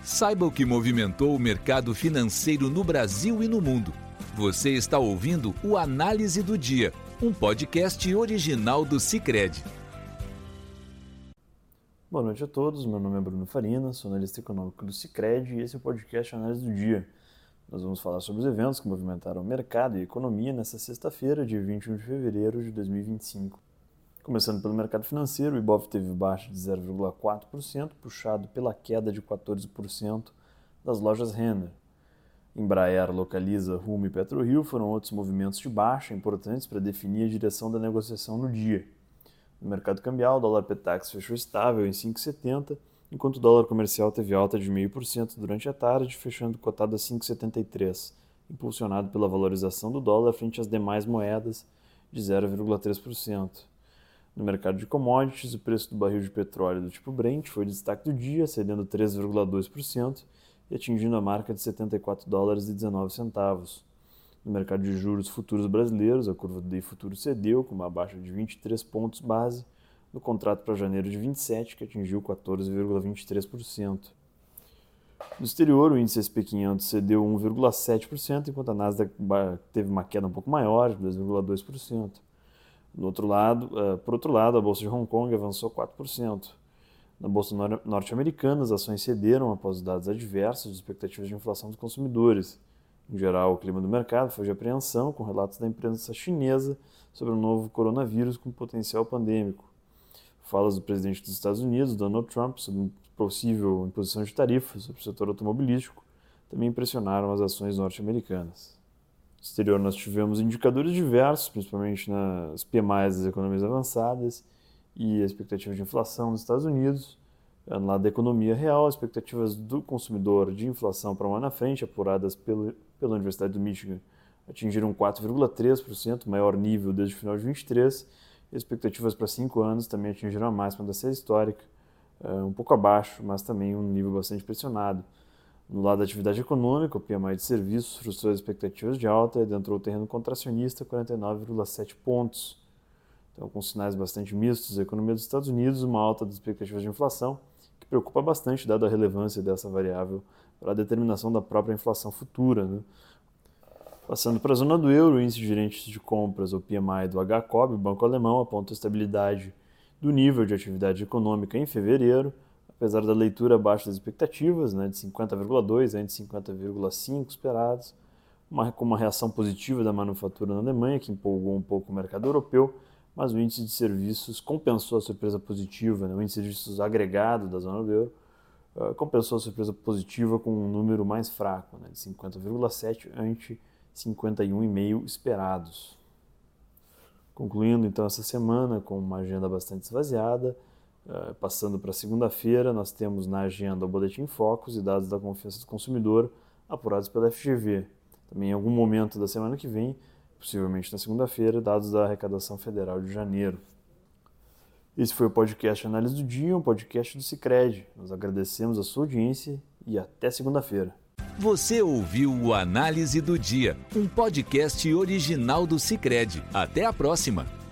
Saiba o que movimentou o mercado financeiro no Brasil e no mundo. Você está ouvindo o Análise do Dia, um podcast original do Sicredi. Boa noite a todos, meu nome é Bruno Farina, sou analista econômico do Sicredi e esse é o podcast Análise do Dia. Nós vamos falar sobre os eventos que movimentaram o mercado e a economia nesta sexta-feira, dia 21 de fevereiro de 2025. Começando pelo mercado financeiro, o Ibov teve baixa de 0,4%, puxado pela queda de 14% das lojas Renner. Embraer, Localiza, Rumo e PetroRio foram outros movimentos de baixa importantes para definir a direção da negociação no dia. No mercado cambial, o dólar Petax fechou estável em 5,70, enquanto o dólar comercial teve alta de 0,5% durante a tarde, fechando cotado a 5,73, impulsionado pela valorização do dólar frente às demais moedas de 0,3%. No mercado de commodities, o preço do barril de petróleo do tipo Brent foi o destaque do dia, cedendo 3,2% e atingindo a marca de $70,19. No mercado de juros futuros brasileiros, a curva do DI futuro cedeu com uma baixa de 23 pontos base no contrato para janeiro de 27, que atingiu 14,23%. No exterior, o índice SP500 cedeu 1,7%, enquanto a Nasdaq teve uma queda um pouco maior, de 2,2%. Por outro lado, a Bolsa de Hong Kong avançou 4%. Na Bolsa norte-americana, as ações cederam após os dados adversos de expectativas de inflação dos consumidores. Em geral, o clima do mercado foi de apreensão, com relatos da imprensa chinesa sobre o novo coronavírus com potencial pandêmico. Falas do presidente dos Estados Unidos, Donald Trump, sobre possível imposição de tarifas sobre o setor automobilístico também impressionaram as ações norte-americanas. No exterior, nós tivemos indicadores diversos, principalmente nas PMIs das economias avançadas e a expectativa de inflação nos Estados Unidos. No lado da economia real, as expectativas do consumidor de inflação para o ano à frente, apuradas pela Universidade do Michigan, atingiram 4,3%, maior nível desde o final de 2023, e as expectativas para 5 anos também atingiram a máxima da série histórica, um pouco abaixo, mas também um nível bastante pressionado. No lado da atividade econômica, o PMI de serviços frustrou as expectativas de alta e adentrou o terreno contracionista, 49,7 pontos. Então, com sinais bastante mistos, a economia dos Estados Unidos, uma alta das expectativas de inflação, que preocupa bastante, dada a relevância dessa variável para a determinação da própria inflação futura, né? Passando para a zona do euro, o índice de gerentes de compras, o PMI do HCOB, o banco alemão, aponta a estabilidade do nível de atividade econômica em fevereiro, apesar da leitura abaixo das expectativas, né, de 50,2 a 50,5 esperados, com uma reação positiva da manufatura na Alemanha, que empolgou um pouco o mercado europeu, mas o índice de serviços compensou a surpresa positiva, né, o índice de serviços agregado da zona do euro compensou a surpresa positiva com um número mais fraco, né, de 50,7 ante 51,5 esperados. Concluindo então essa semana com uma agenda bastante esvaziada, passando para segunda-feira, nós temos na agenda o Boletim Focus e dados da confiança do consumidor apurados pela FGV. Também em algum momento da semana que vem, possivelmente na segunda-feira, dados da arrecadação federal de janeiro. Esse foi o podcast Análise do Dia, um podcast do Sicredi. Nós agradecemos a sua audiência e até segunda-feira. Você ouviu o Análise do Dia, um podcast original do Sicredi. Até a próxima!